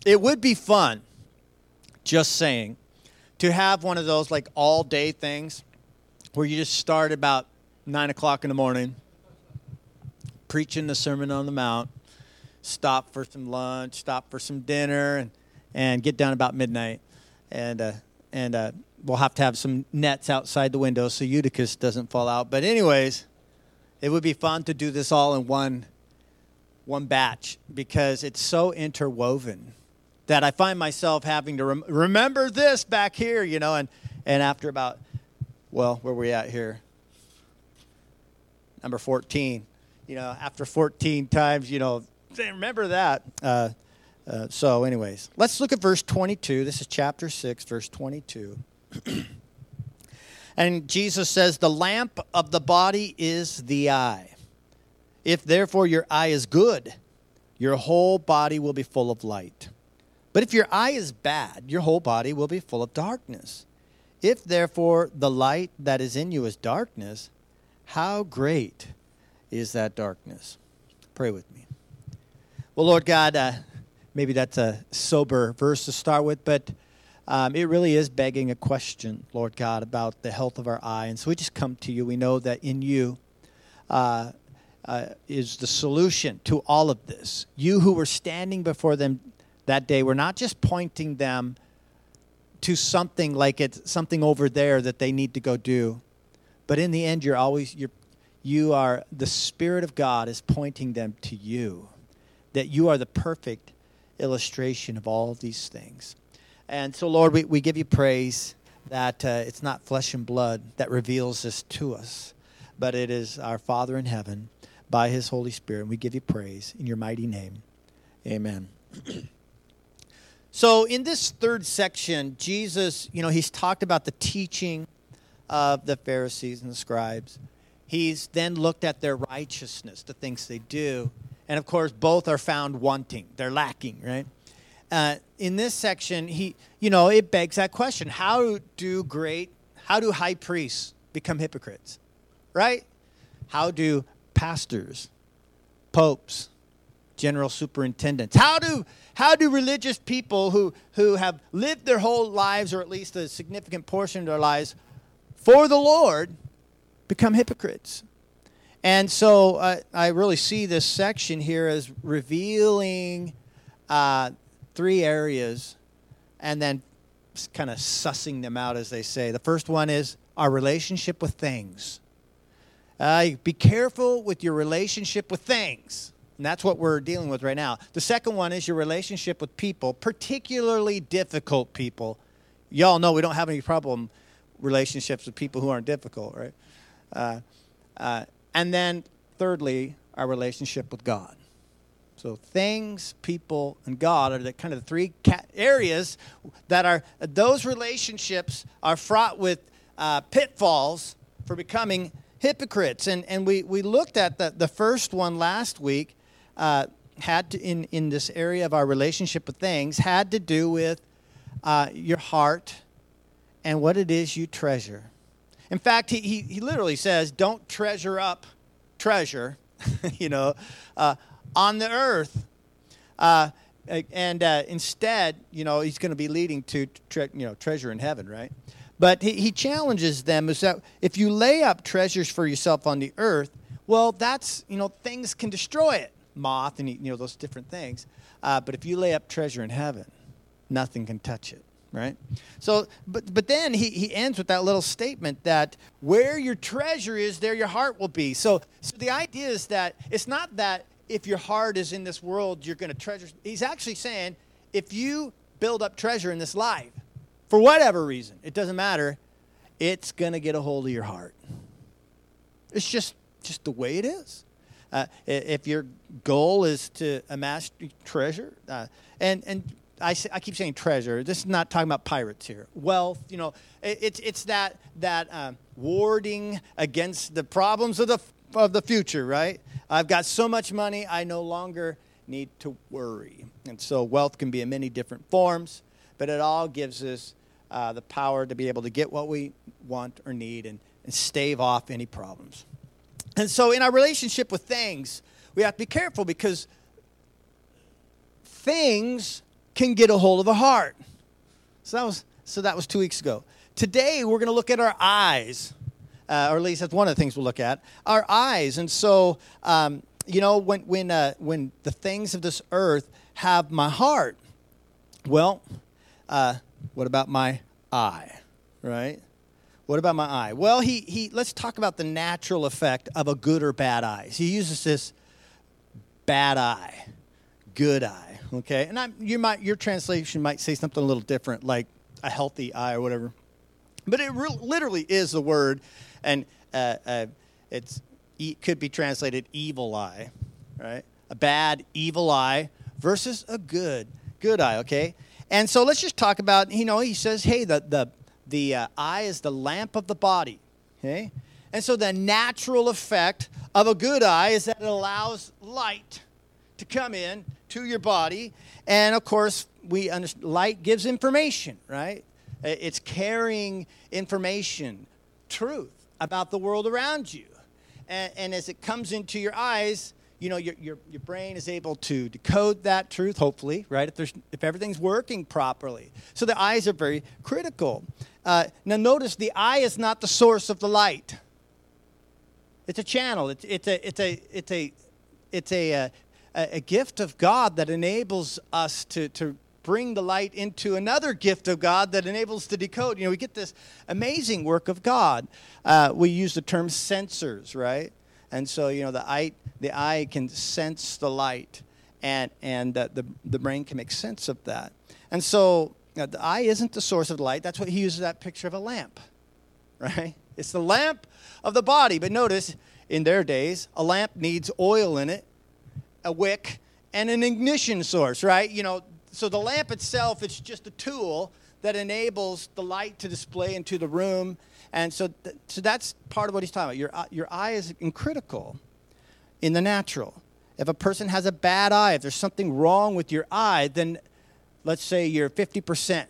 It would be fun, just saying, to have one of those like all-day things where you just start about 9 o'clock in the morning, preaching the Sermon on the Mount, stop for some lunch, stop for some dinner, and get done about midnight. And we'll have to have some nets outside the window so Eutychus doesn't fall out. But anyways, it would be fun to do this all in one batch because it's so interwoven that I find myself having to remember this back here, and after about, where are we at here? Number 14. After 14 times, remember that. So anyways, let's look at verse 22. This is chapter 6, verse 22. And Jesus says, the lamp of the body is the eye. If therefore your eye is good, your whole body will be full of light. But if your eye is bad, your whole body will be full of darkness. If therefore the light that is in you is darkness, how great is that darkness? Pray with me. Well, Lord God, maybe that's a sober verse to start with, but it really is begging a question, Lord God, about the health of our eye. And so we just come to you. We know that in you is the solution to all of this. You who were standing before them that day were not just pointing them to something like it's something over there that they need to go do, but in the end, you are the Spirit of God is pointing them to you, that you are the perfect illustration of all of these things. And so, Lord, we give you praise that it's not flesh and blood that reveals this to us, but it is our Father in heaven by his Holy Spirit. And we give you praise in your mighty name. Amen. So in this third section, Jesus, he's talked about the teaching of the Pharisees and the scribes. He's then looked at their righteousness, the things they do. And, of course, both are found wanting. They're lacking, right? In this section, it begs that question. How do high priests become hypocrites, right? How do pastors, popes, general superintendents, how do religious people who have lived their whole lives, or at least a significant portion of their lives, for the Lord, become hypocrites? And so I really see this section here as revealing three areas and then kind of sussing them out, as they say. The first one is our relationship with things. Be careful with your relationship with things. And that's what we're dealing with right now. The second one is your relationship with people, particularly difficult people. Y'all know we don't have any problem relationships with people who aren't difficult, right? And then, thirdly, our relationship with God. So things, people, and God are the kind of the three areas that are, those relationships are fraught with pitfalls for becoming hypocrites. And we looked at the first one last week, had to, in this area of our relationship with things, had to do with your heart and what it is you treasure. In fact, he literally says, don't treasure up treasure, on the earth. And instead, he's going to be leading to, treasure in heaven, right? But he challenges them is that if you lay up treasures for yourself on the earth, well, that's, things can destroy it. Moth and, those different things. But if you lay up treasure in heaven, nothing can touch it. Right? So, but then he ends with that little statement that where your treasure is, there your heart will be. So the idea is that it's not that if your heart is in this world, you're going to treasure. He's actually saying if you build up treasure in this life, for whatever reason, it doesn't matter, it's going to get a hold of your heart. It's just the way it is. If your goal is to amass treasure, and I keep saying treasure. This is not talking about pirates here. Wealth, it's that warding against the problems of the future, right? I've got so much money, I no longer need to worry. And so wealth can be in many different forms, but it all gives us the power to be able to get what we want or need and stave off any problems. And so in our relationship with things, we have to be careful because things can get a hold of the heart. So that was 2 weeks ago. Today, we're going to look at our eyes, or at least that's one of the things we'll look at, our eyes. And so, when the things of this earth have my heart, well, what about my eye, right? What about my eye? Well, let's talk about the natural effect of a good or bad eye. So he uses this bad eye, good eye, okay? And your translation might say something a little different, like a healthy eye or whatever. But it literally is the word, and it could be translated evil eye, right? A bad, evil eye versus a good eye, okay? And so let's just talk about, he says, hey, the eye is the lamp of the body, okay? And so the natural effect of a good eye is that it allows light to come in to your body. And, of course, light gives information, right? It's carrying information, truth about the world around you. And as it comes into your eyes, your brain is able to decode that truth, hopefully, right? If everything's working properly. So the eyes are very critical. Now notice the eye is not the source of the light. It's a channel. It's a gift of God that enables us to bring the light into another gift of God that enables to decode. We get this amazing work of God. We use the term sensors, right? And so, the eye can sense the light, and the brain can make sense of that. And so, the eye isn't the source of the light. That's what he uses that picture of a lamp, right? It's the lamp of the body. But notice, in their days, a lamp needs oil in it, a wick, and an ignition source, right? So the lamp itself is just a tool that enables the light to display into the room. And so that's part of what he's talking about. Your eye is critical in the natural. If a person has a bad eye, if there's something wrong with your eye, then let's say you're 50%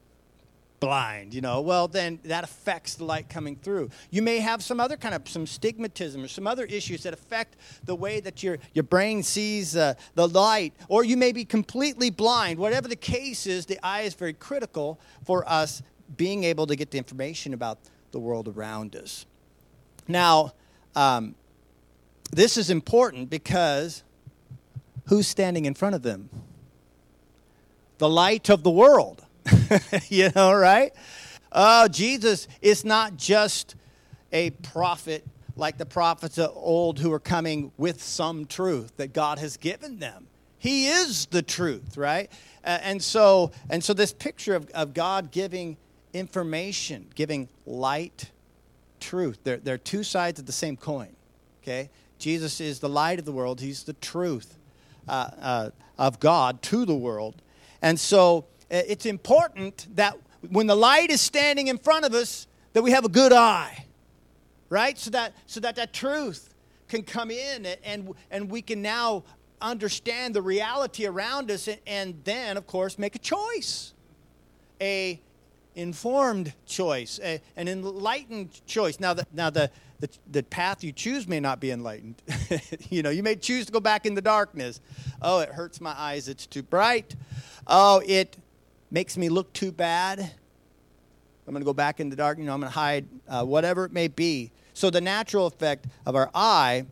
blind, well, then that affects the light coming through. You may have some other some stigmatism or some other issues that affect the way that your brain sees the light, or you may be completely blind. Whatever the case is, the eye is very critical for us being able to get the information about the world around us. Now, this is important because who's standing in front of them? The light of the world. Right? Jesus is not just a prophet like the prophets of old who are coming with some truth that God has given them. He is the truth, right? And so this picture of God giving information, giving light, truth. They're two sides of the same coin, okay? Jesus is the light of the world. He's the truth of God to the world. And so it's important that when the light is standing in front of us, that we have a good eye, right? So that truth can come in and we can now understand the reality around us and then, of course, make a choice, a informed choice, an enlightened choice. Now the path you choose may not be enlightened. You may choose to go back in the darkness. Oh, it hurts my eyes. It's too bright. Oh, it makes me look too bad. I'm going to go back in the dark. I'm going to hide, whatever it may be. So the natural effect of our eye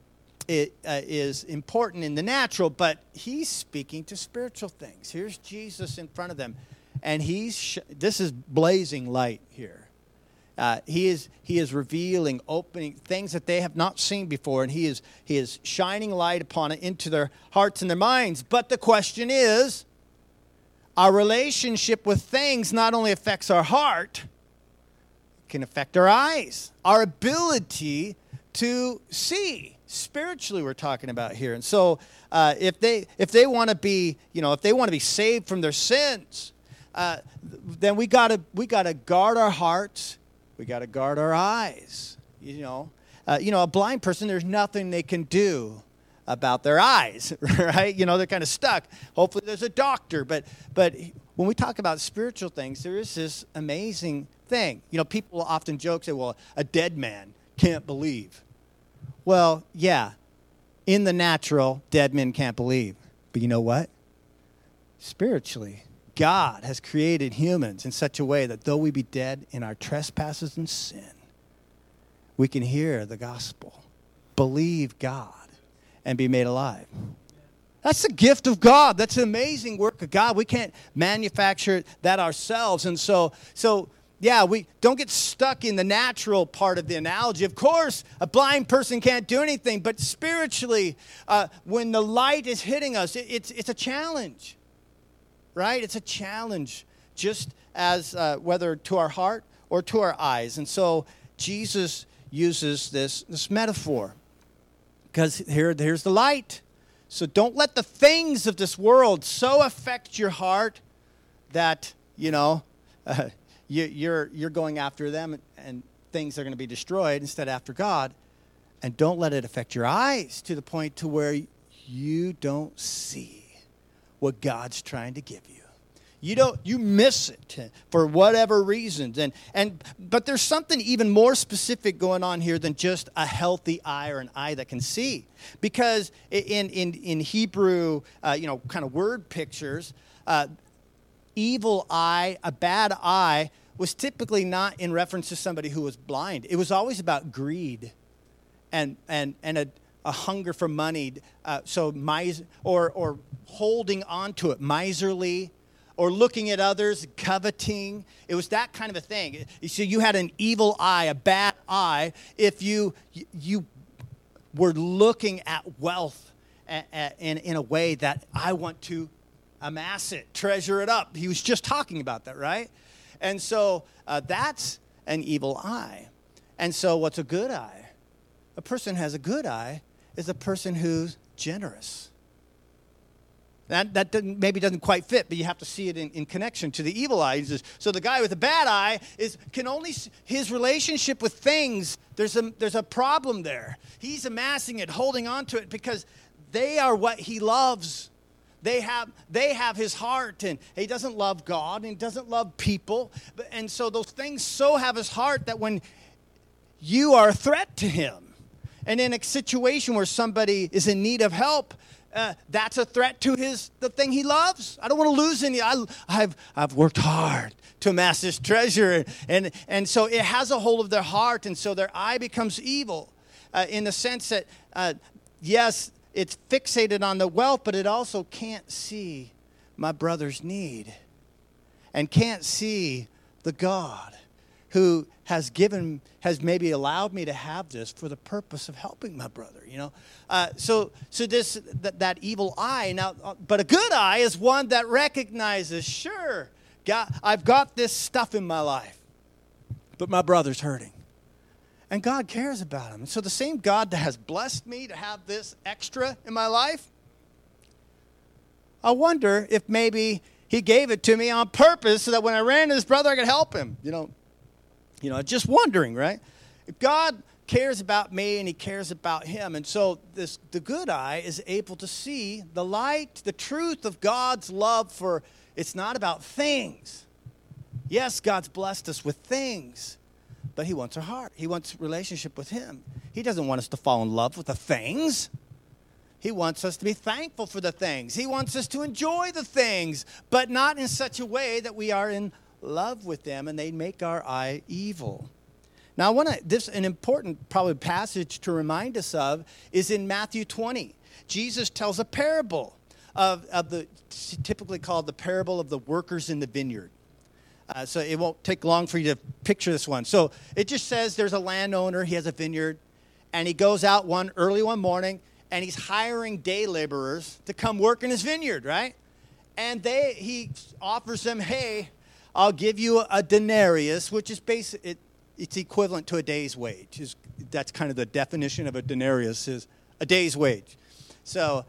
is important in the natural, but he's speaking to spiritual things. Here's Jesus in front of them, and this is blazing light here. He is revealing, opening things that they have not seen before, and he is shining light upon it into their hearts and their minds. But the question is, our relationship with things not only affects our heart, it can affect our eyes, our ability to see. Spiritually, we're talking about here. And so if they want to be, if they want to be saved from their sins, then we gotta guard our hearts. We got to guard our eyes. A blind person, there's nothing they can do about their eyes, right? They're kind of stuck. Hopefully there's a doctor. But when we talk about spiritual things, there is this amazing thing. People often joke, say, well, a dead man can't believe. Well, yeah, in the natural, dead men can't believe. But you know what? Spiritually, God has created humans in such a way that though we be dead in our trespasses and sin, we can hear the gospel, believe God, and be made alive. That's the gift of God. That's an amazing work of God. We can't manufacture that ourselves. And so yeah, we don't get stuck in the natural part of the analogy. Of course, a blind person can't do anything, but spiritually, when the light is hitting us, it's a challenge, right? It's a challenge, just as whether to our heart or to our eyes. And so Jesus uses this metaphor because here's the light. So don't let the things of this world so affect your heart that, you're going after them and things are going to be destroyed instead after God. And don't let it affect your eyes to the point to where you don't see what God's trying to give you. You miss it for whatever reasons. But there's something even more specific going on here than just a healthy eye or an eye that can see. Because in Hebrew, kind of word pictures, evil eye, a bad eye, was typically not in reference to somebody who was blind. It was always about greed and a hunger for money. Or holding on to it, miserly, or looking at others, coveting. It was that kind of a thing. So you had an evil eye, a bad eye, if you were looking at wealth in a way that I want to amass it, treasure it up. He was just talking about that, right? And so that's an evil eye. And so what's a good eye? A person who has a good eye is a person who's generous. That doesn't quite fit, but you have to see it in connection to the evil eye. So the guy with the bad eye can only his relationship with things. There's a problem there. He's amassing it, holding on to it because they are what he loves. They have his heart, and he doesn't love God and he doesn't love people. And so those things so have his heart that when you are a threat to him, and in a situation where somebody is in need of help, that's a threat to the thing he loves. I don't want to lose any. I've worked hard to amass this treasure, and so it has a hold of their heart, and so their eye becomes evil, in the sense that yes, it's fixated on the wealth, but it also can't see my brother's need, and can't see the God who has maybe allowed me to have this for the purpose of helping my brother, So that evil eye. Now, but a good eye is one that recognizes, sure, God, I've got this stuff in my life, but my brother's hurting. And God cares about him. And so the same God that has blessed me to have this extra in my life, I wonder if maybe he gave it to me on purpose so that when I ran into his brother, I could help him, just wondering, right? If God cares about me and he cares about him, and so the good eye is able to see the light, the truth of God's love for, it's not about things. Yes, God's blessed us with things, but he wants our heart. He wants relationship with him. He doesn't want us to fall in love with the things. He wants us to be thankful for the things. He wants us to enjoy the things, but not in such a way that we are in love with them and they make our eye evil. Now, an important probably passage to remind us of is in Matthew 20. Jesus tells a parable of typically called the parable of the workers in the vineyard. So it won't take long for you to picture this one. So it just says there's a landowner, he has a vineyard, and he goes out early one morning, and he's hiring day laborers to come work in his vineyard, right? And he offers them, hey, I'll give you a denarius, which is it's equivalent to a day's wage. That's kind of the definition of a denarius, is a day's wage. So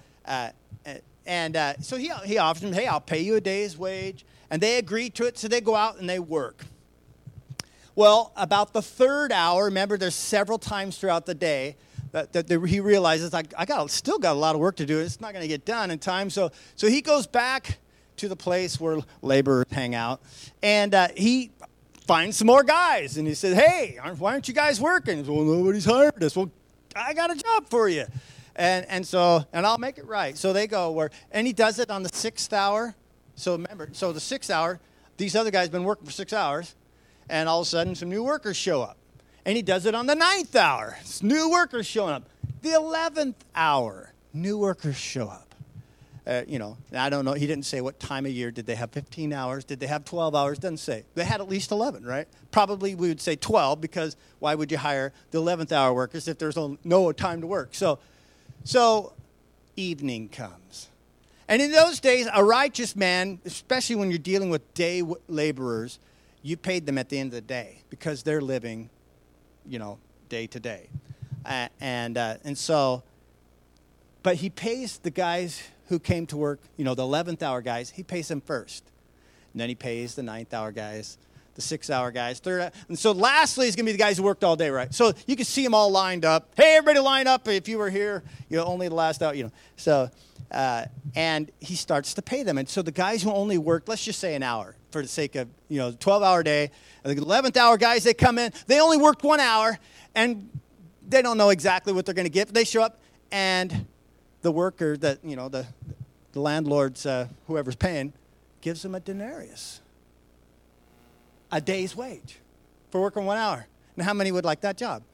so he offers them, hey, I'll pay you a day's wage. And they agree to it, so they go out and they work. Well, about the third hour, remember there's several times throughout the day that he realizes, I still got a lot of work to do. It's not going to get done in time. So he goes back to the place where laborers hang out, and he finds some more guys. And he says, hey, why aren't you guys working? He says, well, nobody's hired us. Well, I got a job for you. And I'll make it right. So they go and he does it on the 6th hour. So remember, so the 6 hour, these other guys been working for 6 hours, and all of a sudden some new workers show up. And he does it on the 9th hour. It's new workers showing up. The 11th hour, new workers show up. I don't know. He didn't say what time of year. Did they have 15 hours? Did they have 12 hours? Doesn't say. They had at least 11, right? Probably we would say 12 because why would you hire the 11th hour workers if there's no time to work? So evening comes. And in those days, a righteous man, especially when you're dealing with day laborers, you paid them at the end of the day because they're living, day to day. But he pays the guys who came to work, the 11th hour guys, he pays them first. And then he pays the 9th hour guys, the 6th hour guys, third. And so lastly is going to be the guys who worked all day, right? So you can see them all lined up. Hey, everybody line up if you were here, only the last hour, So, and he starts to pay them. And so the guys who only worked, let's just say an hour for the sake of, 12-hour day. And the 11th hour guys, they come in, they only worked 1 hour, and they don't know exactly what they're going to get. They show up, and the worker that, the landlord's, whoever's paying, gives them a denarius, a day's wage for working 1 hour. Now, how many would like that job?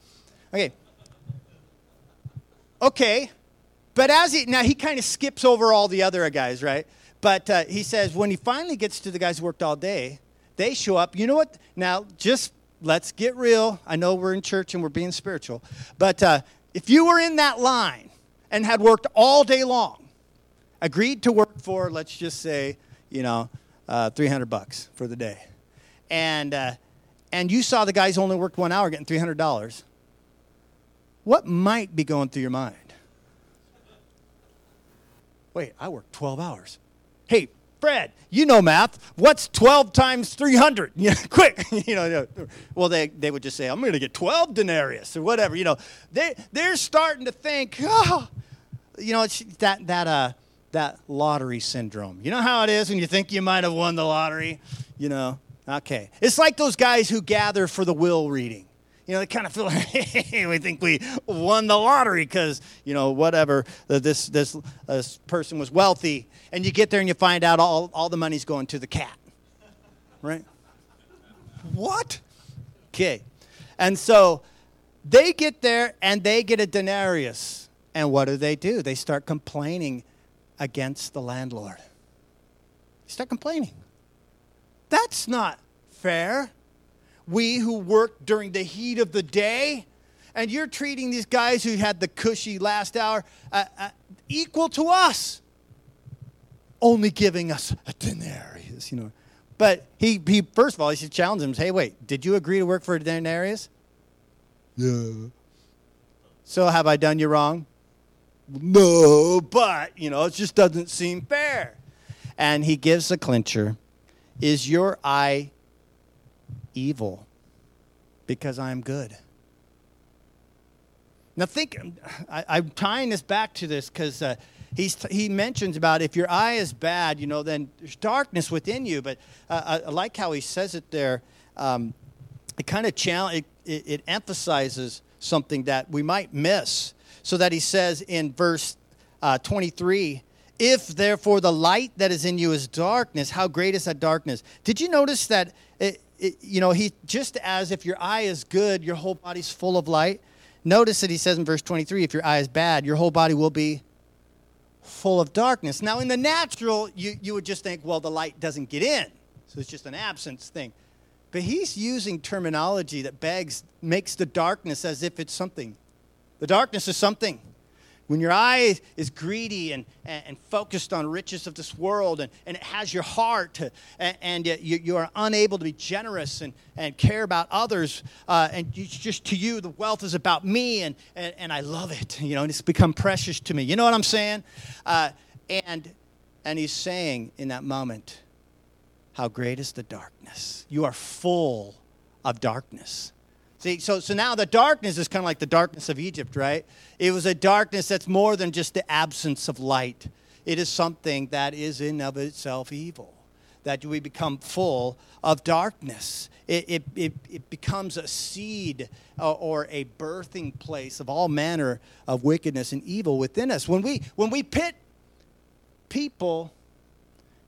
Okay. But he kind of skips over all the other guys, right? But he says when he finally gets to the guys who worked all day, they show up. You know what? Now, just let's get real. I know we're in church and we're being spiritual. But if you were in that line and had worked all day long, agreed to work for, let's just say, $300 for the day, and you saw the guys only worked 1 hour getting $300, what might be going through your mind? Wait, I worked 12 hours. Hey, Fred, you know math. What's 12 times 300? Quick. Well, they would just say, I'm going to get 12 denarius or whatever. They're starting to think, it's that lottery syndrome. You know how it is when you think you might have won the lottery? Okay. It's like those guys who gather for the will reading. They kind of feel like, hey, we think we won the lottery because, whatever, this person was wealthy. And you get there and you find out all the money's going to the cat. Right? What? Okay. And so they get there and they get a denarius. And what do? They start complaining against the landlord. They start complaining. That's not fair. We who worked during the heat of the day, and you're treating these guys who had the cushy last hour equal to us, only giving us a denarius, But he first of all, he should challenge them. Hey, wait, did you agree to work for a denarius? Yeah. So have I done you wrong? No, but, it just doesn't seem fair. And he gives the clincher. Is your eye evil because I am good? Now I'm tying this back to this because he mentions about if your eye is bad, then there's darkness within you. But I like how he says it there. It kind of it emphasizes something that we might miss. So that he says in verse 23, if therefore the light that is in you is darkness, how great is that darkness? Did you notice that, he just as if your eye is good, your whole body's full of light? Notice that he says in verse 23, if your eye is bad, your whole body will be full of darkness. Now, in the natural, you would just think, well, the light doesn't get in. So it's just an absence thing. But he's using terminology that makes the darkness as if it's something. The darkness is something. When your eye is greedy and focused on riches of this world and it has your heart and you are unable to be generous and care about others and just to you the wealth is about me and I love it. And it's become precious to me. You know what I'm saying? And he's saying in that moment, how great is the darkness. You are full of darkness. See, so now the darkness is kind of like the darkness of Egypt, right? It was a darkness that's more than just the absence of light. It is something that is in of itself evil, that we become full of darkness. It becomes a seed or a birthing place of all manner of wickedness and evil within us. When we pit people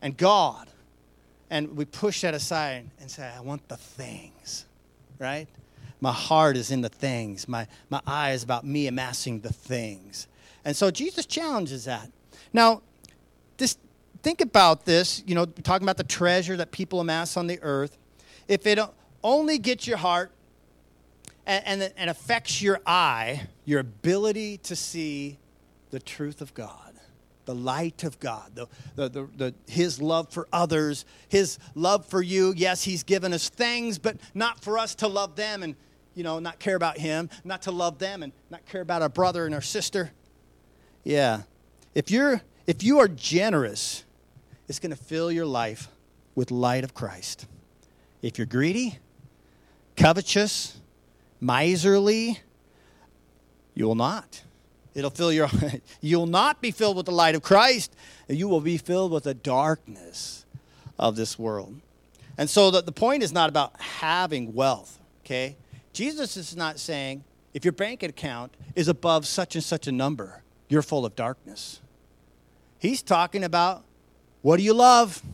and God. And we push that aside and say, I want the things, right? My heart is in the things. My eye is about me amassing the things. And so Jesus challenges that. Now, just think about this, talking about the treasure that people amass on the earth. If it only gets your heart and affects your eye, your ability to see the truth of God, the light of God, His love for others, His love for you. Yes, He's given us things, but not for us to love them and, not care about Him, not to love them and not care about our brother and our sister. Yeah. If you are generous, it's going to fill your life with light of Christ. If you're greedy, covetous, miserly, you will not. You'll not be filled with the light of Christ. You will be filled with the darkness of this world. And so the point is not about having wealth, okay? Jesus is not saying if your bank account is above such and such a number, you're full of darkness. He's talking about, what do you love?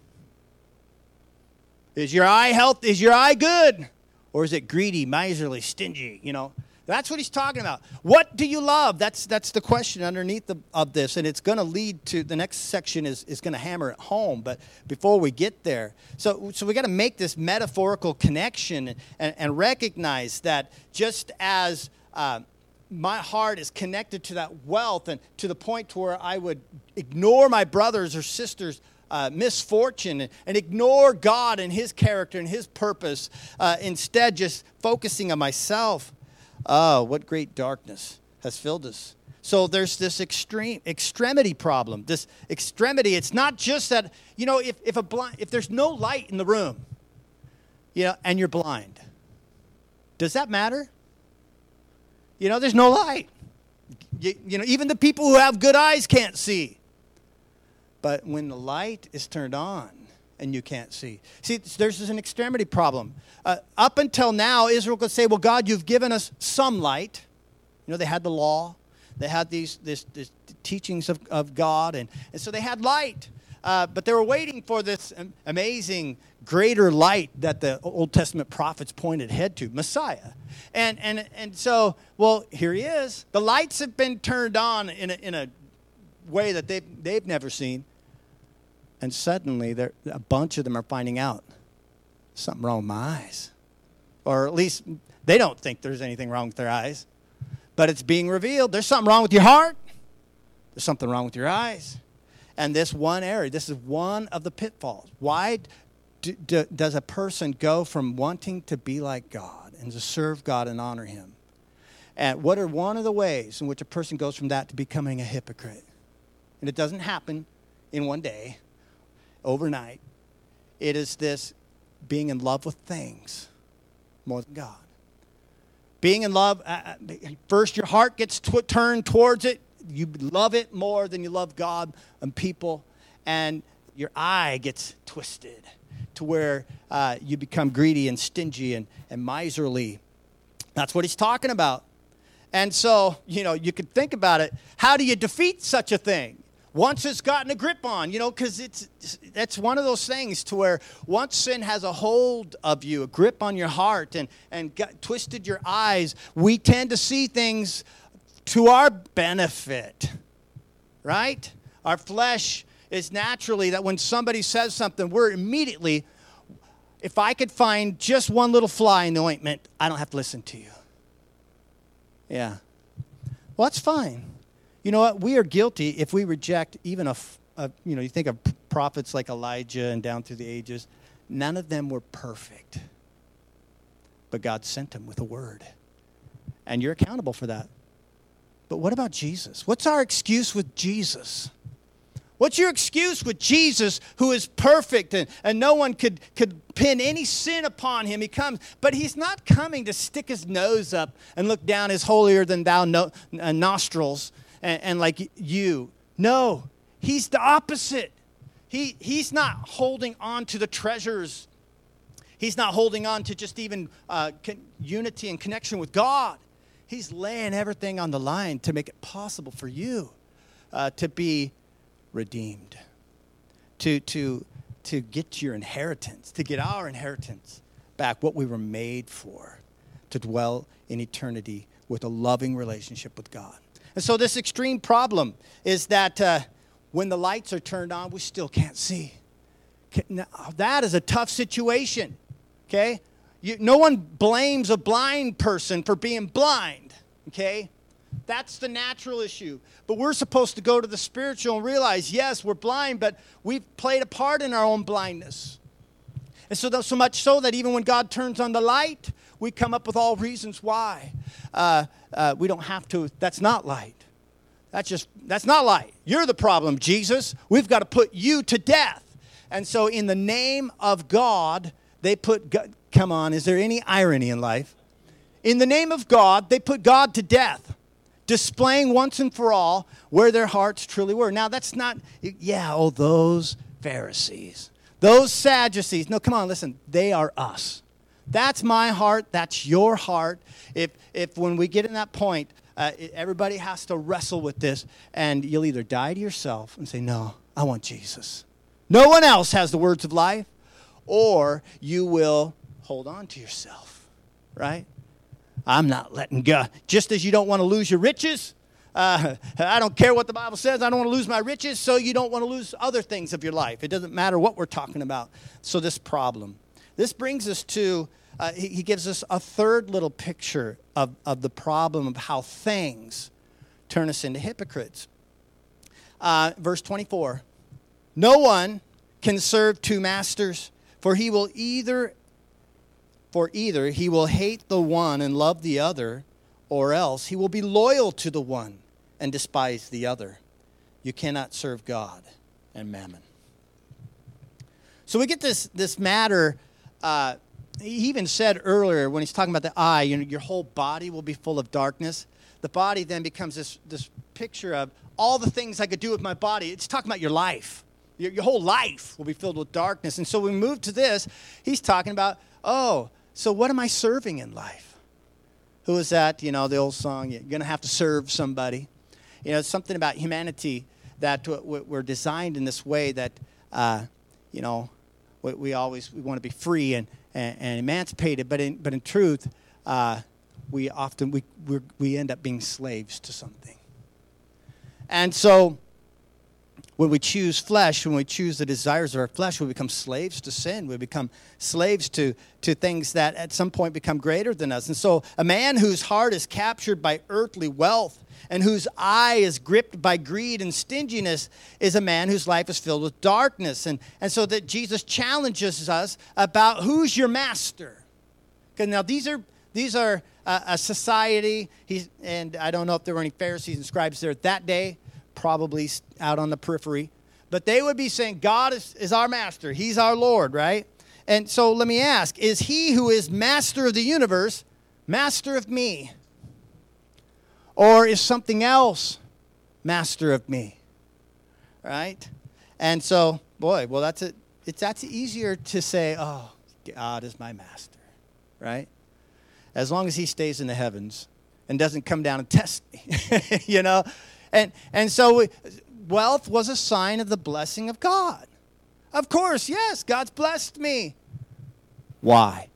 Is your eye healthy? Is your eye good? Or is it greedy, miserly, stingy, That's what he's talking about. What do you love? That's the question underneath of this. And it's going to lead to, the next section is going to hammer it home. But before we get there, so we got to make this metaphorical connection and recognize that just as my heart is connected to that wealth and to the point to where I would ignore my brothers or sisters' misfortune and ignore God and His character and His purpose, instead just focusing on myself. Oh, what great darkness has filled us. So there's this extremity problem. This extremity, it's not just that, if there's no light in the room, and you're blind, does that matter? There's no light. Even the people who have good eyes can't see. But when the light is turned on and you can't see. See, there's an extremity problem. Up until now, Israel could say, well, God, you've given us some light. They had the law. They had these teachings of God. And so they had light. But they were waiting for this amazing, greater light that the Old Testament prophets pointed head to, Messiah. And so, well, here He is. The lights have been turned on in a way that they've never seen. And suddenly, a bunch of them are finding out something wrong with my eyes. Or at least they don't think there's anything wrong with their eyes. But it's being revealed. There's something wrong with your heart. There's something wrong with your eyes. And this one area, this is one of the pitfalls. Why does a person go from wanting to be like God and to serve God and honor Him? And what are one of the ways in which a person goes from that to becoming a hypocrite? And it doesn't happen in one day, overnight. It is this being in love with things more than God. Being in love, first your heart gets turned towards it. You love it more than you love God and people. And your eye gets twisted to where you become greedy and stingy and miserly. That's what he's talking about. And so, you could think about it. How do you defeat such a thing? Once it's gotten a grip on, because that's one of those things to where once sin has a hold of you, a grip on your heart and twisted your eyes, we tend to see things to our benefit, right? Our flesh is naturally that when somebody says something, we're immediately, if I could find just one little fly in the ointment, I don't have to listen to you. Yeah. Well, that's fine. You know what? We are guilty if we reject even you think of prophets like Elijah and down through the ages. None of them were perfect. But God sent them with a word. And you're accountable for that. But what about Jesus? What's our excuse with Jesus? What's your excuse with Jesus, who is perfect and no one could pin any sin upon him? He comes, but he's not coming to stick his nose up and look down his holier than thou nostrils and like you. No, he's the opposite. He's not holding on to the treasures. He's not holding on to just even unity and connection with God. He's laying everything on the line to make it possible for you to be redeemed, to get your inheritance, to get our inheritance back, what we were made for, to dwell in eternity with a loving relationship with God. And so this extreme problem is that when the lights are turned on, we still can't see. Now, that is a tough situation, okay? No one blames a blind person for being blind, okay? That's the natural issue. But we're supposed to go to the spiritual and realize, yes, we're blind, but we've played a part in our own blindness. And so much so that even when God turns on the light, we come up with all reasons why. We don't have to. That's not light. That's not light. You're the problem, Jesus. We've got to put you to death. And so in the name of God, they put God. Come on, is there any irony in life? In the name of God, they put God to death, displaying once and for all where their hearts truly were. Now, that's not, those Pharisees, those Sadducees. No, come on, listen, they are us. That's my heart, that's your heart. If when we get in that point, everybody has to wrestle with this, and you'll either die to yourself and say, no, I want Jesus. No one else has the words of life, or you will hold on to yourself, right? I'm not letting go. Just as you don't want to lose your riches, I don't care what the Bible says. I don't want to lose my riches, so you don't want to lose other things of your life. It doesn't matter what we're talking about. So this problem. This brings us to, he gives us a third little picture of the problem of how things turn us into hypocrites. Verse 24. No one can serve two masters, for either he will hate the one and love the other, or else he will be loyal to the one and despise the other. You cannot serve God and mammon. So we get this matter. He even said earlier when he's talking about the eye, your whole body will be full of darkness. The body then becomes this picture of all the things I could do with my body. It's talking about your life. Your whole life will be filled with darkness. And so when we move to this, he's talking about, so what am I serving in life? Who is that? The old song, you're going to have to serve somebody. It's something about humanity that we're designed in this way that, we want to be free and emancipated. But in truth, we end up being slaves to something. And so when we choose flesh, when we choose the desires of our flesh, we become slaves to sin. We become slaves to things that at some point become greater than us. And so a man whose heart is captured by earthly wealth and whose eye is gripped by greed and stinginess is a man whose life is filled with darkness. And so that Jesus challenges us about who's your master. Okay, now these are a society, and I don't know if there were any Pharisees and scribes there that day, probably out on the periphery. But they would be saying, God is our master. He's our Lord, right? And so let me ask, is he who is master of the universe master of me? Or is something else master of me? Right? And so, that's easier to say, God is my master, right? As long as he stays in the heavens and doesn't come down and test me, And so wealth was a sign of the blessing of God. Of course, yes, God's blessed me. Why?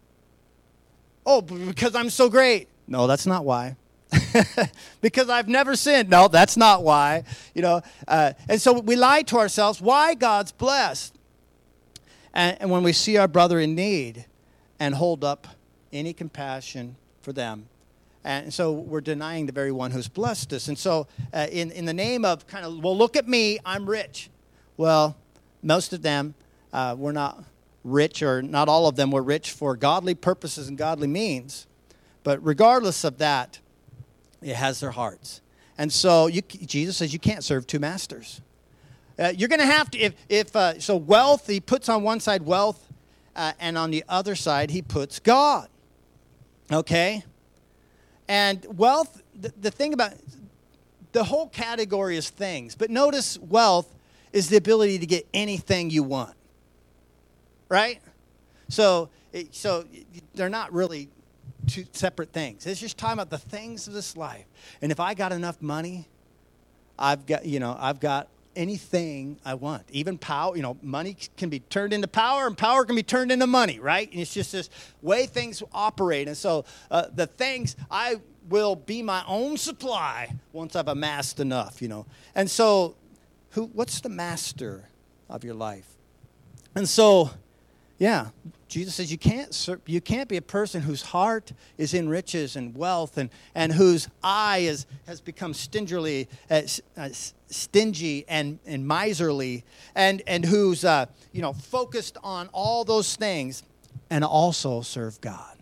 Because I'm so great. No, that's not why. Because I've never sinned. No, that's not why. And so we lie to ourselves why God's blessed. And when we see our brother in need and hold up any compassion for them, and so we're denying the very one who's blessed us. And so in the name of look at me, I'm rich. Well, most of them were not rich, or not all of them were rich for godly purposes and godly means. But regardless of that, it has their hearts. And so Jesus says you can't serve two masters. You're going to have to, so wealth, he puts on one side wealth, and on the other side he puts God. Okay? And wealth, the thing about the whole category is things. But notice wealth is the ability to get anything you want. Right? So they're not really two separate things. It's just talking about the things of this life. And if I got enough money, I've got anything I want. Even power, money can be turned into power, and power can be turned into money, right? And it's just this way things operate. And so the things, I will be my own supply once I've amassed enough, And so, what's the master of your life? And so, yeah, Jesus says you can't be a person whose heart is in riches and wealth and whose eye has become stingy and miserly and who's focused on all those things and also serve God.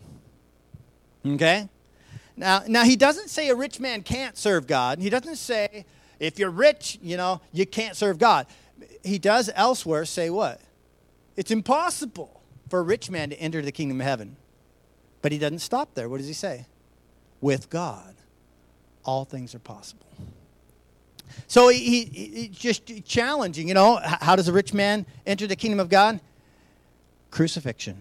Okay? Now he doesn't say a rich man can't serve God. He doesn't say if you're rich, you can't serve God. He does elsewhere say what? It's impossible for a rich man to enter the kingdom of heaven. But he doesn't stop there. What does he say? With God, all things are possible. So he just challenging, how does a rich man enter the kingdom of God? Crucifixion.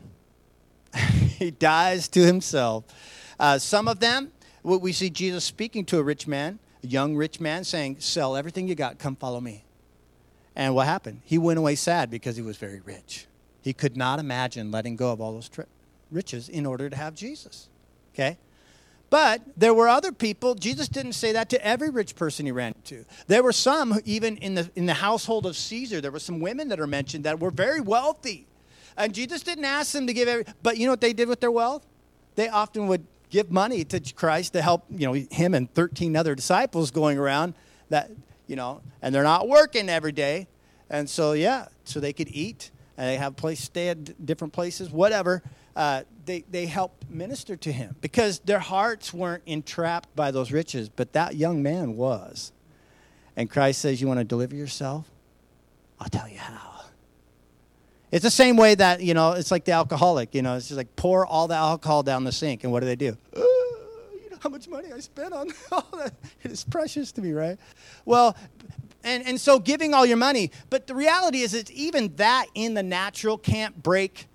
He dies to himself. Some of them, we see Jesus speaking to a young rich man, saying, sell everything you got, come follow me. And what happened? He went away sad because he was very rich. He could not imagine letting go of all those riches in order to have Jesus. Okay? But there were other people. Jesus didn't say that to every rich person he ran into. There were some, who, even in the household of Caesar, there were some women that are mentioned that were very wealthy. And Jesus didn't ask them to give but you know what they did with their wealth? They often would give money to Christ to help, him and 13 other disciples going around that, and they're not working every day. And so, so they could eat and they have a place to stay at different places, whatever. They helped minister to him because their hearts weren't entrapped by those riches, but that young man was. And Christ says, you want to deliver yourself? I'll tell you how. It's the same way that, it's like the alcoholic, it's just like pour all the alcohol down the sink. And what do they do? How much money I spent on all that. It is precious to me, right? Well, and so giving all your money. But the reality is it's even that in the natural can't break,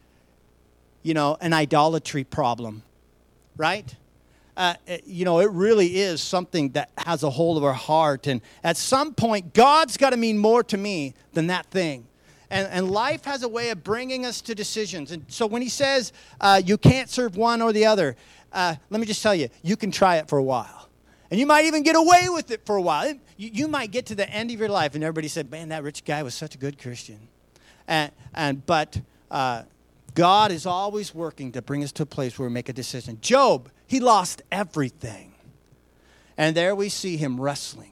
an idolatry problem, right? It really is something that has a hold of our heart. And at some point, God's got to mean more to me than that thing. And life has a way of bringing us to decisions. And so when he says you can't serve one or the other, let me just tell you, you can try it for a while. And you might even get away with it for a while. You might get to the end of your life and everybody said, man, that rich guy was such a good Christian. But God is always working to bring us to a place where we make a decision. Job, he lost everything. And there we see him wrestling.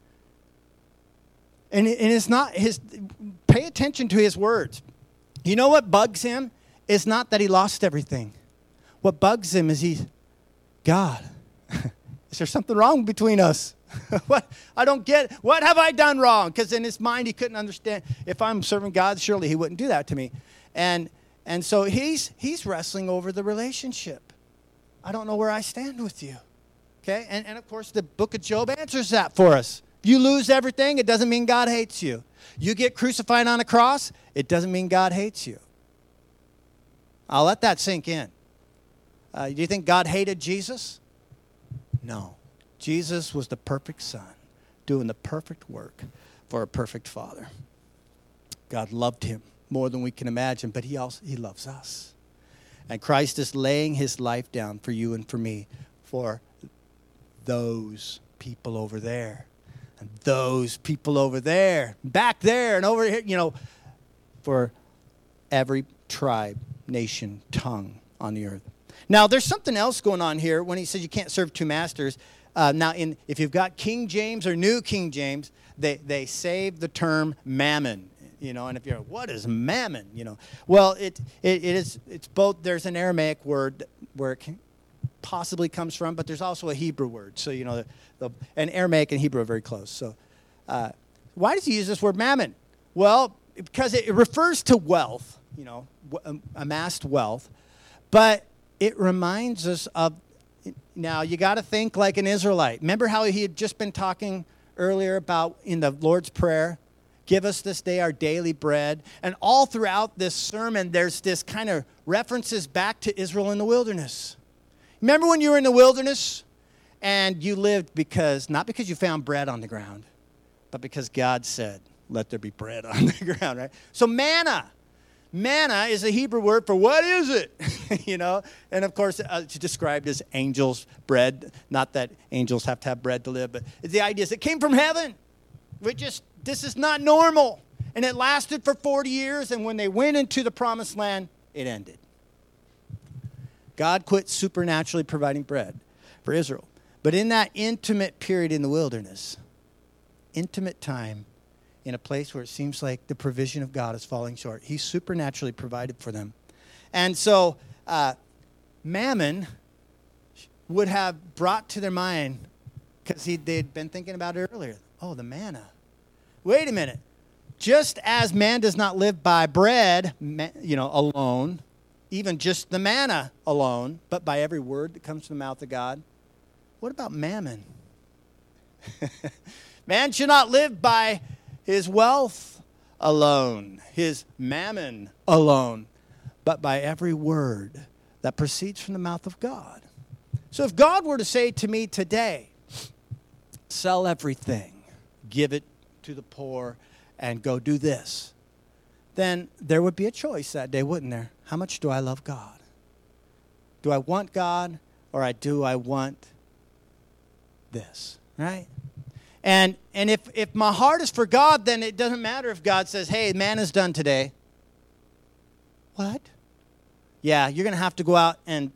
And it's not pay attention to his words. You know what bugs him? It's not that he lost everything. What bugs him is God, is there something wrong between us? What? I don't get, what have I done wrong? Because in his mind, he couldn't understand. If I'm serving God, surely he wouldn't do that to me. And so he's wrestling over the relationship. I don't know where I stand with you. Okay? And of course, the book of Job answers that for us. You lose everything, it doesn't mean God hates you. You get crucified on a cross, it doesn't mean God hates you. I'll let that sink in. Do you think God hated Jesus? No. Jesus was the perfect son, doing the perfect work for a perfect father. God loved him more than we can imagine, but he loves us. And Christ is laying his life down for you and for me, for those people over there. And those people over there, back there, and over here, for every tribe, nation, tongue on the earth. Now, there's something else going on here when he says you can't serve two masters. If you've got King James or New King James, they save the term mammon. And if you're, what is mammon? Well, it's both. There's an Aramaic word where it possibly comes from, but there's also a Hebrew word. So, and Aramaic and Hebrew are very close. So why does he use this word mammon? Well, because it refers to wealth, amassed wealth, but it reminds us of, now you got to think like an Israelite. Remember how he had just been talking earlier about in the Lord's Prayer, give us this day our daily bread. And all throughout this sermon, there's this kind of references back to Israel in the wilderness. Remember when you were in the wilderness and you lived not because you found bread on the ground, but because God said, let there be bread on the ground, right? So manna. Manna is a Hebrew word for what is it? And of course, it's described as angels' bread. Not that angels have to have bread to live, but the idea is it came from heaven. This is not normal. And it lasted for 40 years, and when they went into the promised land, it ended. God quit supernaturally providing bread for Israel. But in that intimate period in the wilderness, intimate time, in a place where it seems like the provision of God is falling short, he supernaturally provided for them. And so Mammon would have brought to their mind, because they'd been thinking about it earlier, oh, the manna. Wait a minute. Just as man does not live by bread, alone, even just the manna alone, but by every word that comes from the mouth of God, what about mammon? Man should not live by his wealth alone, his mammon alone, but by every word that proceeds from the mouth of God. So if God were to say to me today, sell everything, give it to the poor, and go do this, then there would be a choice that day, wouldn't there? How much do I love God? Do I want God, or do I want this, right? And if my heart is for God, then it doesn't matter if God says, hey, manna's done today. What? Yeah, you're going to have to go out and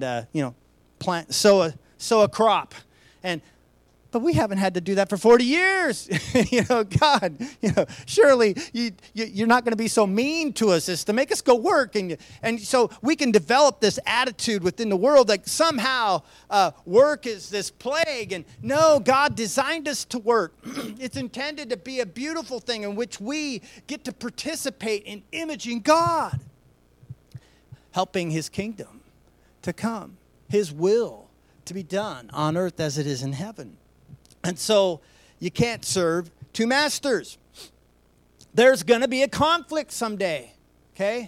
plant, sow a crop. But we haven't had to do that for 40 years. God, surely you're not going to be so mean to us as to make us go work. And so we can develop this attitude within the world like somehow work is this plague. And no, God designed us to work. It's intended to be a beautiful thing in which we get to participate in imaging God, helping his kingdom to come, his will to be done on earth as it is in heaven. And so you can't serve two masters. There's going to be a conflict someday, okay?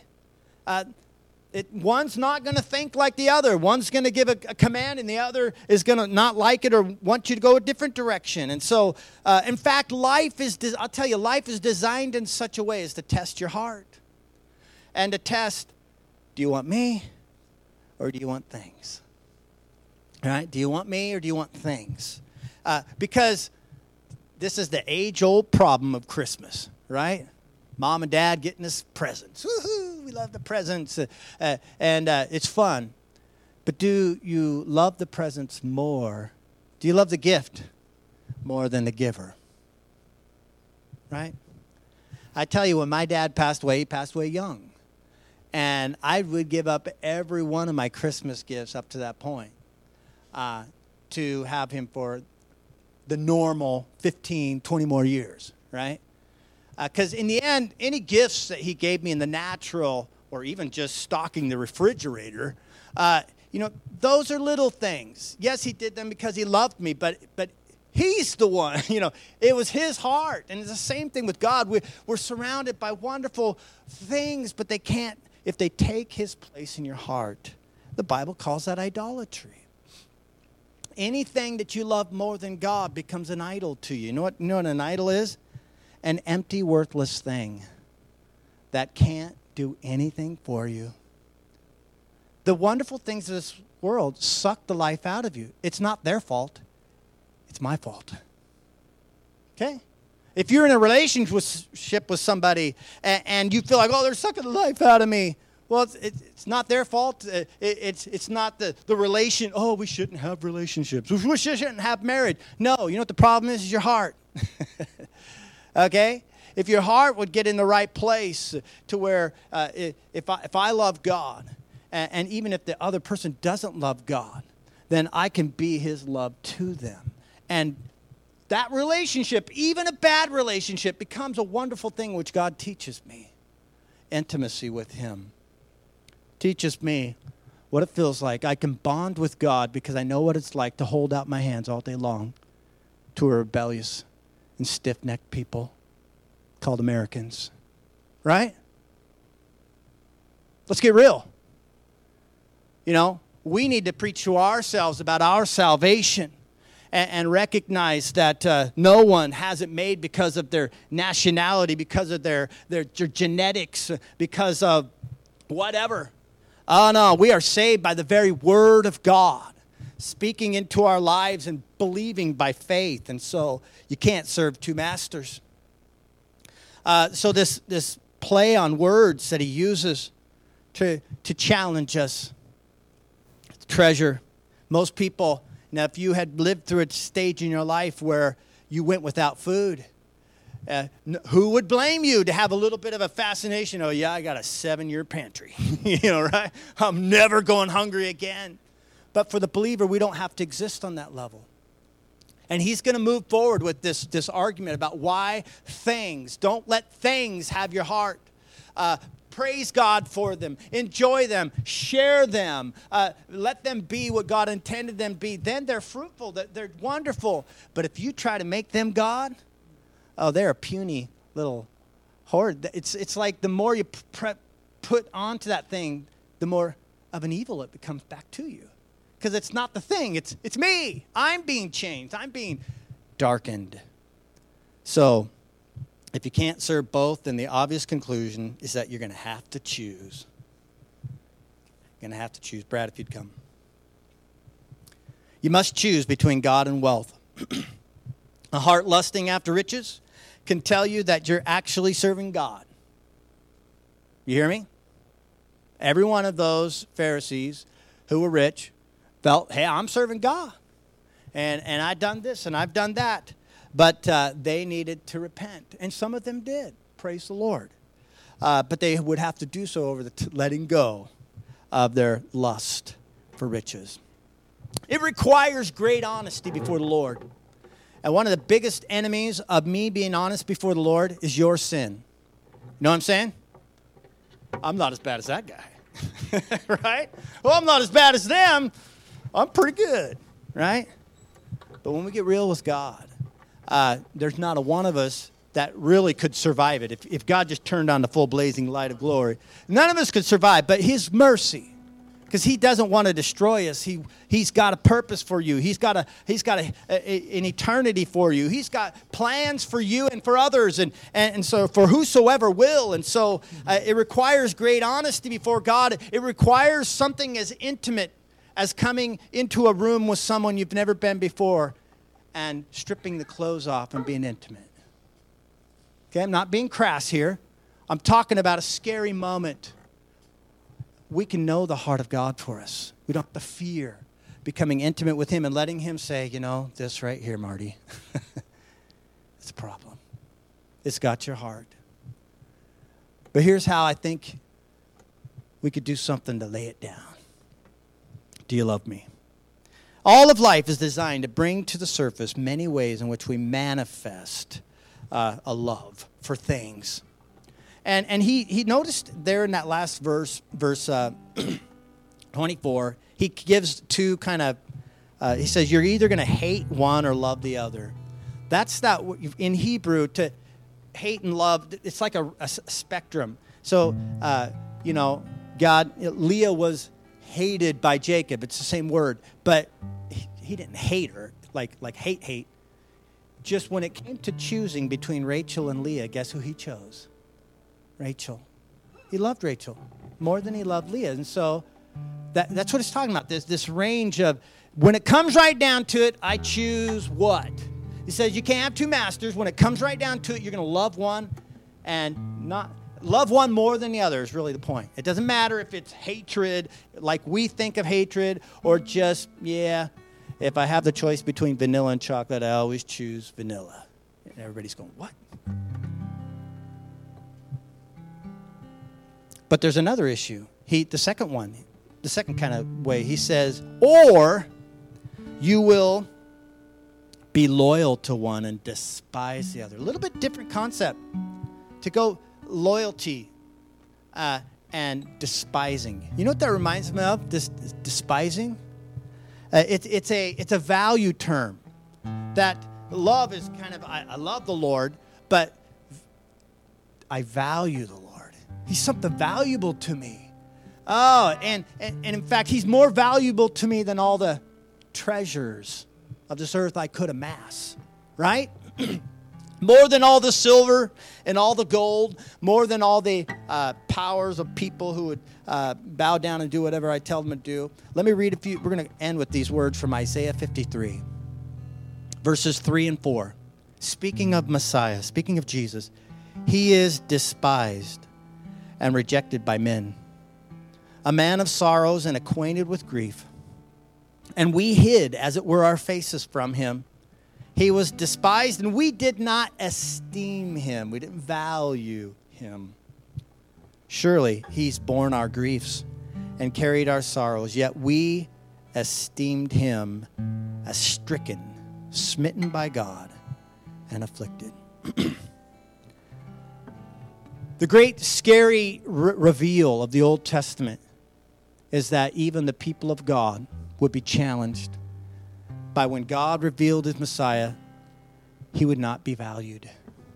One's not going to think like the other. One's going to give a command, and the other is going to not like it or want you to go a different direction. And so, in fact, I'll tell you, life is designed in such a way as to test your heart. And to test, do you want me or do you want things? All right? Do you want me or do you want things? Because this is the age-old problem of Christmas, right? Mom and Dad getting us presents. Woohoo! We love the presents, and it's fun. But do you love the presents more? Do you love the gift more than the giver? Right? I tell you, when my dad passed away, he passed away young. And I would give up every one of my Christmas gifts up to that point to have him for the normal 15, 20 more years, right? Because in the end, any gifts that he gave me in the natural or even just stocking the refrigerator, those are little things. Yes, he did them because he loved me, but he's the one, it was his heart. And it's the same thing with God. We're surrounded by wonderful things, but they can't, if they take his place in your heart, the Bible calls that idolatry. Anything that you love more than God becomes an idol to you. You know what an idol is? An empty, worthless thing that can't do anything for you. The wonderful things of this world suck the life out of you. It's not their fault. It's my fault. Okay? If you're in a relationship with somebody and you feel like, oh, they're sucking the life out of me, well, it's not their fault. It's not the relation. Oh, we shouldn't have relationships. We shouldn't have marriage. No, you know what the problem is your heart. Okay? If your heart would get in the right place to where if I love God, and even if the other person doesn't love God, then I can be his love to them. And that relationship, even a bad relationship, becomes a wonderful thing which God teaches me. Intimacy with him. Teaches me what it feels like. I can bond with God because I know what it's like to hold out my hands all day long to a rebellious and stiff-necked people called Americans. Right? Let's get real. We need to preach to ourselves about our salvation. and recognize that no one has it made because of their nationality, because of their genetics, because of whatever. Oh, no, we are saved by the very word of God, speaking into our lives and believing by faith. And so you can't serve two masters. So this play on words that he uses to challenge us. Treasure. Most people, now if you had lived through a stage in your life where you went without food, who would blame you to have a little bit of a fascination? Oh, yeah, I got a 7-year pantry. Right? I'm never going hungry again. But for the believer, we don't have to exist on that level. And he's going to move forward with this argument about why things, don't let things have your heart. Praise God for them. Enjoy them. Share them. Let them be what God intended them to be. Then they're fruitful. They're wonderful. But if you try to make them God, oh, they're a puny little horde. It's like the more you put onto that thing, the more of an evil it becomes back to you. Because it's not the thing. It's me. I'm being changed. I'm being darkened. So if you can't serve both, then the obvious conclusion is that you're going to have to choose. You're going to have to choose. Brad, if you'd come. You must choose between God and wealth. A heart lusting after riches can tell you that you're actually serving God. You hear me? Every one of those Pharisees who were rich felt, hey, I'm serving God. And I've done this and I've done that. But they needed to repent. And some of them did. Praise the Lord. But they would have to do so over the letting go of their lust for riches. It requires great honesty before the Lord. And one of the biggest enemies of me being honest before the Lord is your sin. You know what I'm saying? I'm not as bad as that guy. Right? Well, I'm not as bad as them. I'm pretty good. Right? But when we get real with God, there's not a one of us that really could survive it. If God just turned on the full blazing light of glory, none of us could survive. But his mercy, because he doesn't want to destroy us. He's got a purpose for you. He's got an eternity for you. He's got plans for you and for others, and so for whosoever will. And so it requires great honesty before God. It requires something as intimate as coming into a room with someone you've never been before and stripping the clothes off and being intimate. Okay, I'm not being crass here. I'm talking about a scary moment. We can know the heart of God for us. We don't have to fear becoming intimate with him and letting him say, this right here, Marty, it's a problem. It's got your heart. But here's how I think we could do something to lay it down. Do you love me? All of life is designed to bring to the surface many ways in which we manifest a love for things. And he noticed there in that last verse 24, he gives two kind of, he says, you're either going to hate one or love the other. That's that, in Hebrew, to hate and love, it's like a spectrum. So, God, Leah was hated by Jacob. It's the same word, but he didn't hate her, like hate. Just when it came to choosing between Rachel and Leah, guess who he chose? Rachel. He loved Rachel more than he loved Leah. And so that's what it's talking about, this range of, when it comes right down to it, I choose what? He says you can't have two masters. When it comes right down to it, you're going to love one and not love one more than the other is really the point. It doesn't matter if it's hatred, like we think of hatred, or just, if I have the choice between vanilla and chocolate, I always choose vanilla. And everybody's going, what? But there's another issue. The second kind of way, he says, or you will be loyal to one and despise the other. A little bit different concept. To go loyalty and despising. You know what that reminds me of? This despising? It's a value term. That love is kind of, I love the Lord, but I value the Lord. He's something valuable to me. Oh, and in fact, he's more valuable to me than all the treasures of this earth I could amass. Right? More than all the silver and all the gold, more than all the powers of people who would bow down and do whatever I tell them to do. Let me read a few. We're going to end with these words from Isaiah 53, verses 3 and 4. Speaking of Messiah, speaking of Jesus, he is despised and rejected by men, a man of sorrows and acquainted with grief. And we hid, as it were, our faces from him. He was despised, and we did not esteem him. We didn't value him. Surely he's borne our griefs and carried our sorrows, yet we esteemed him as stricken, smitten by God, and afflicted. The great scary reveal of the Old Testament is that even the people of God would be challenged by when God revealed his Messiah, he would not be valued.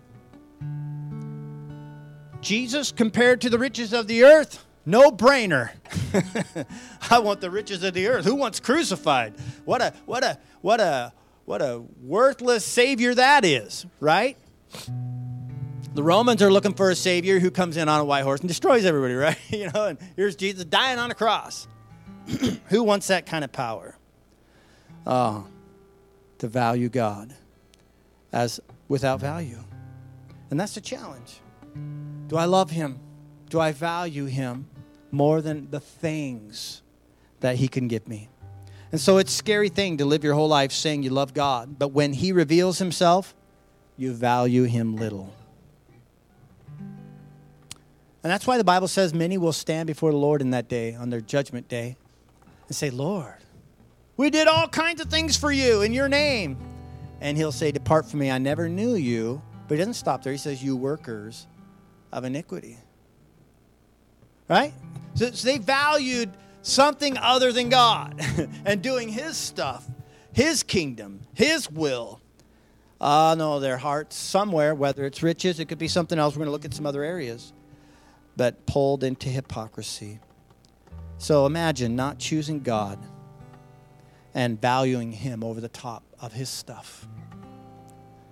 Jesus compared to the riches of the earth, no brainer. I want the riches of the earth. Who wants crucified? What a worthless savior that is, right? The Romans are looking for a savior who comes in on a white horse and destroys everybody, right? And here's Jesus dying on a cross. Who wants that kind of power? To value God as without value. And that's the challenge. Do I love him? Do I value him more than the things that he can give me? And so it's a scary thing to live your whole life saying you love God, but when he reveals himself, you value him little. And that's why the Bible says many will stand before the Lord in that day, on their judgment day, and say, Lord, we did all kinds of things for you in your name. And he'll say, depart from me, I never knew you. But he doesn't stop there. He says, you workers of iniquity. Right? So they valued something other than God and doing his stuff, his kingdom, his will. No, their hearts somewhere, whether it's riches, it could be something else. We're going to look at some other areas. But pulled into hypocrisy. So imagine not choosing God and valuing him over the top of his stuff.